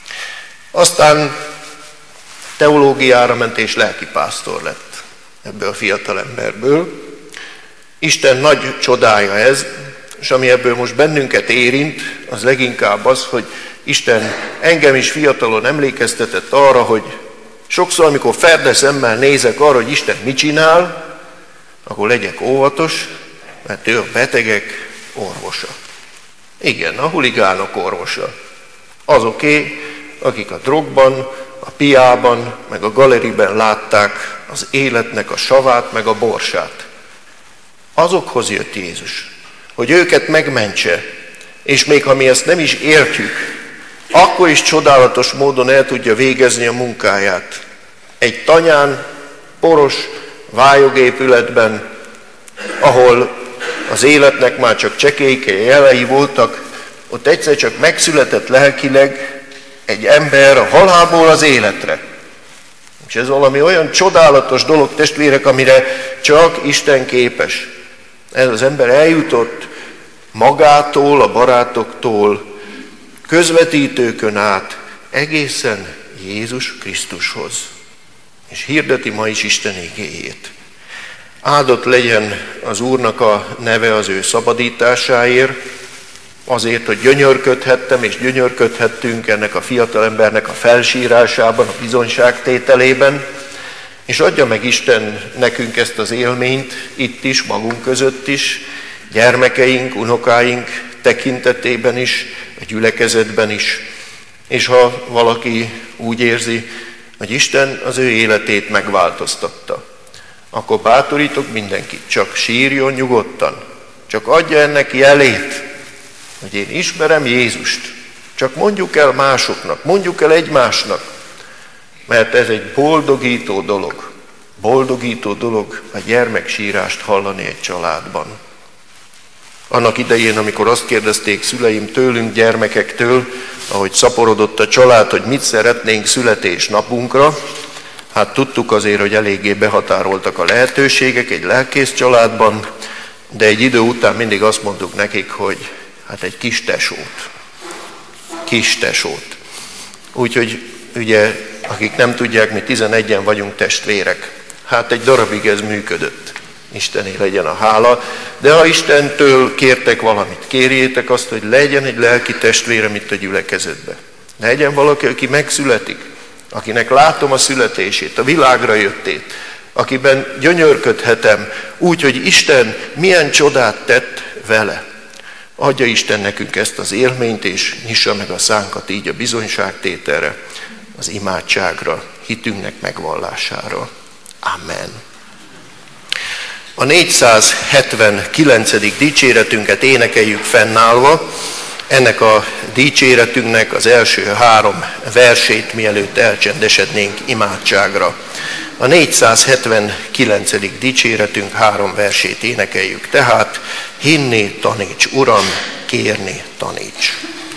Aztán teológiára ment és lelkipásztor lett ebből a fiatal emberből. Isten nagy csodája ez, és ami ebből most bennünket érint, az leginkább az, hogy Isten engem is fiatalon emlékeztetett arra, hogy sokszor, amikor ferde szemmel nézek arra, hogy Isten mit csinál, akkor legyek óvatos, mert ő a betegek orvosa. Igen, a huligánok orvosa. Azoké, akik a drogban, a piában, meg a galeriben látták az életnek a savát, meg a borsát. Azokhoz jött Jézus, hogy őket megmentse, és még ha mi ezt nem is értjük, akkor is csodálatos módon el tudja végezni a munkáját. Egy tanyán, poros vályogépületben, ahol az életnek már csak csekélyke jelei voltak, ott egyszer csak megszületett lelkileg egy ember a halálból az életre. És ez valami olyan csodálatos dolog, testvérek, amire csak Isten képes. Ez az ember eljutott magától, a barátoktól, közvetítőkön át egészen Jézus Krisztushoz. És hirdeti ma is Isten igéjét. Áldott legyen az Úrnak a neve az ő szabadításáért, azért, hogy gyönyörködhettem és gyönyörködhettünk ennek a fiatalembernek a felsírásában, a bizonyságtételében, és adja meg Isten nekünk ezt az élményt itt is, magunk között is, gyermekeink, unokáink tekintetében is, a gyülekezetben is. És ha valaki úgy érzi, hogy Isten az ő életét megváltoztatta, akkor bátorítok mindenkit, csak sírjon nyugodtan, csak adja ennek jelét, hogy én ismerem Jézust. Csak mondjuk el másoknak, mondjuk el egymásnak, mert ez egy boldogító dolog. Boldogító dolog a gyermeksírást hallani egy családban. Annak idején, amikor azt kérdezték szüleim tőlünk, gyermekektől, ahogy szaporodott a család, hogy mit szeretnénk születésnapunkra, hát tudtuk azért, hogy eléggé behatároltak a lehetőségek egy lelkész családban, de egy idő után mindig azt mondtuk nekik, hogy hát egy kis tesót. Kis tesót. Úgyhogy ugye, akik nem tudják, mi tizenegyen vagyunk testvérek. Hát egy darabig ez működött. Istené legyen a hála. De ha Istentől kértek valamit, kérjétek azt, hogy legyen egy lelki testvérem itt a gyülekezetben. Legyen valaki, aki megszületik, akinek látom a születését, a világra jöttét, akiben gyönyörködhetem úgy, hogy Isten milyen csodát tett vele. Adja Isten nekünk ezt az élményt, és nyissa meg a szánkat így a bizonyságtételre, az imádságra, hitünknek megvallására. Amen. A négyszázhetvenkilencedik dicséretünket énekeljük fennállva. Ennek a dicséretünknek az első három versét, mielőtt elcsendesednénk imádságra. A négyszázhetvenkilencedik dicséretünk három versét énekeljük. Tehát hinni taníts, Uram, kérni taníts.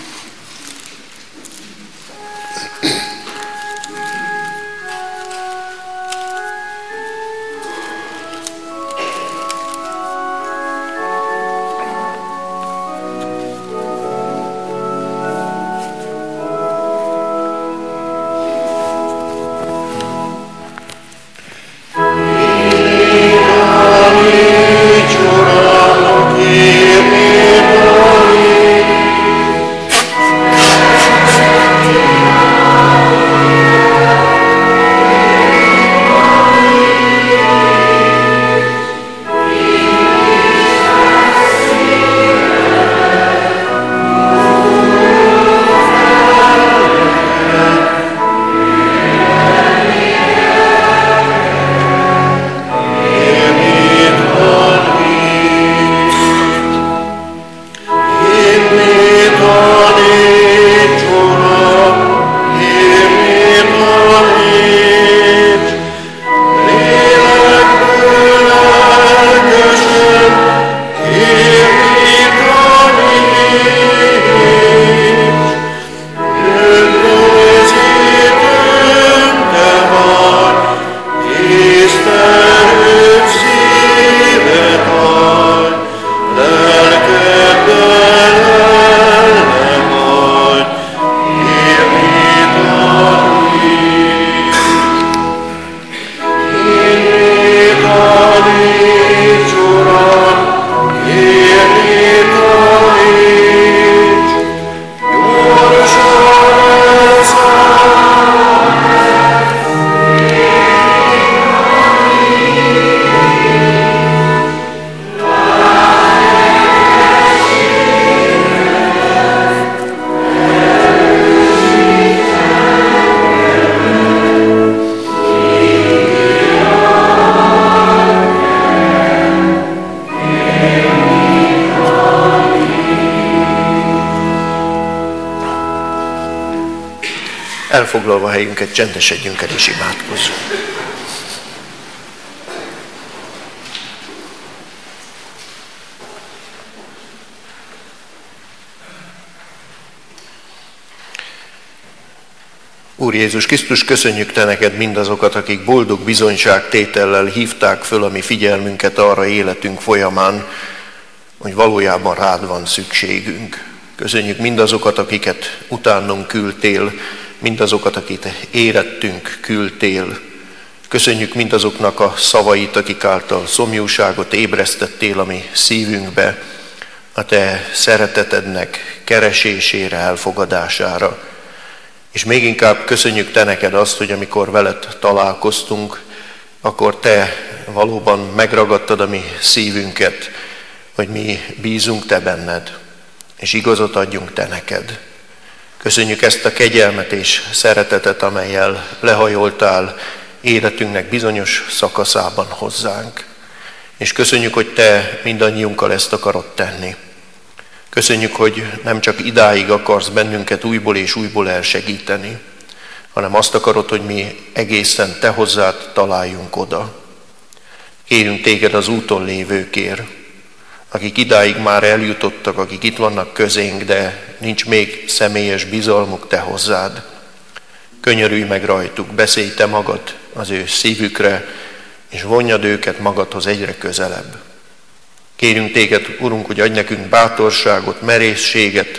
Elfoglalva helyünket, csendesedjünk el és imádkozzunk. Úr Jézus Krisztus, köszönjük Te neked mindazokat, akik boldog bizonyságtétellel hívták föl a mi figyelmünket arra életünk folyamán, hogy valójában rád van szükségünk. Köszönjük mindazokat, akiket utánunk küldtél, mindazokat, akit érettünk küldtél. Köszönjük mindazoknak a szavait, akik által szomjúságot ébresztettél a mi szívünkbe, a Te szeretetednek keresésére, elfogadására. És még inkább köszönjük Te neked azt, hogy amikor veled találkoztunk, akkor Te valóban megragadtad a mi szívünket, hogy mi bízunk Te benned, és igazat adjunk Te neked. Köszönjük ezt a kegyelmet és szeretetet, amellyel lehajoltál életünknek bizonyos szakaszában hozzánk. És köszönjük, hogy Te mindannyiunkkal ezt akarod tenni. Köszönjük, hogy nem csak idáig akarsz bennünket újból és újból elsegíteni, hanem azt akarod, hogy mi egészen Te hozzád találjunk oda. Kérünk Téged az úton lévőkért, akik idáig már eljutottak, akik itt vannak közénk, de nincs még személyes bizalmuk Te hozzád. Könyörülj meg rajtuk, beszélj Te magad az ő szívükre, és vonjad őket magadhoz egyre közelebb. Kérünk Téged, Urunk, hogy adj nekünk bátorságot, merészséget,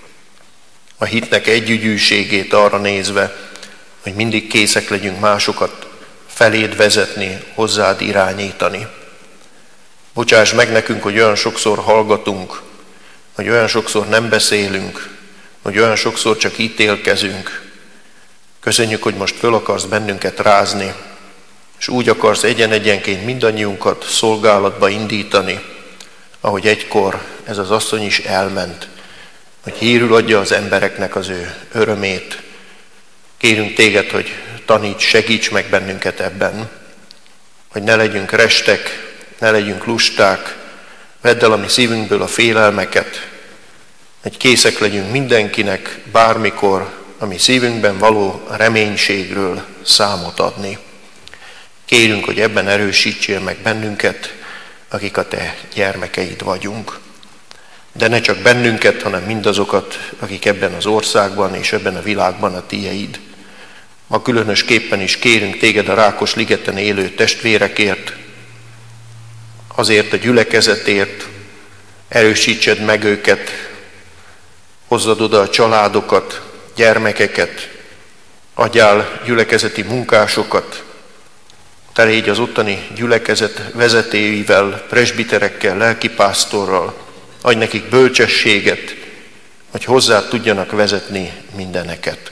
a hitnek együgyűségét arra nézve, hogy mindig készek legyünk másokat feléd vezetni, hozzád irányítani. Bocsáss meg nekünk, hogy olyan sokszor hallgatunk, hogy olyan sokszor nem beszélünk, hogy olyan sokszor csak ítélkezünk. Köszönjük, hogy most föl akarsz bennünket rázni, és úgy akarsz egyen-egyenként mindannyiunkat szolgálatba indítani, ahogy egykor ez az asszony is elment, hogy hírül adja az embereknek az ő örömét. Kérünk Téged, hogy taníts, segíts meg bennünket ebben, hogy ne legyünk restek, ne legyünk lusták, vedd el a mi szívünkből a félelmeket, hogy készek legyünk mindenkinek bármikor a mi szívünkben való reménységről számot adni. Kérünk, hogy ebben erősítsél meg bennünket, akik a Te gyermekeid vagyunk. De ne csak bennünket, hanem mindazokat, akik ebben az országban és ebben a világban a Tieid. Ma különösképpen is kérünk Téged a Rákosligeten élő testvérekért, azért a gyülekezetért, erősítsed meg őket, hozzad oda a családokat, gyermekeket, adjál gyülekezeti munkásokat, Te légy az ottani gyülekezet vezetőivel, presbiterekkel, lelkipásztorral, adj nekik bölcsességet, hogy hozzá tudjanak vezetni mindeneket.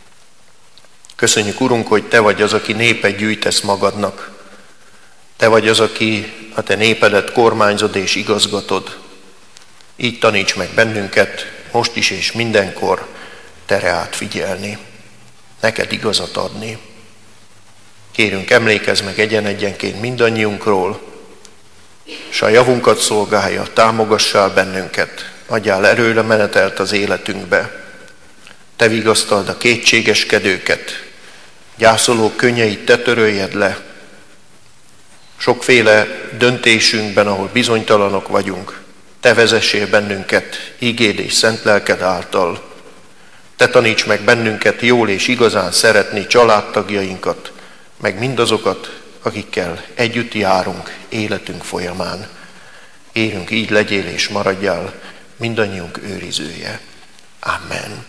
Köszönjük, Urunk, hogy Te vagy az, aki népet gyűjtesz magadnak. Te vagy az, aki a Te népedet kormányzod és igazgatod. Így taníts meg bennünket, most is és mindenkor Te reád figyelni, neked igazat adni. Kérünk, emlékezz meg egyen-egyenként mindannyiunkról, s a javunkat szolgálja, támogassál bennünket, adjál erőre menetelt az életünkbe. Te vigasztald a kétségeskedőket, gyászoló könnyeit Te töröljed le. Sokféle döntésünkben, ahol bizonytalanok vagyunk, Te vezessél bennünket igéd és szent lelked által. Te taníts meg bennünket jól és igazán szeretni családtagjainkat, meg mindazokat, akikkel együtt járunk életünk folyamán. Érünk, így legyél és maradjál mindannyiunk őrizője. Amen.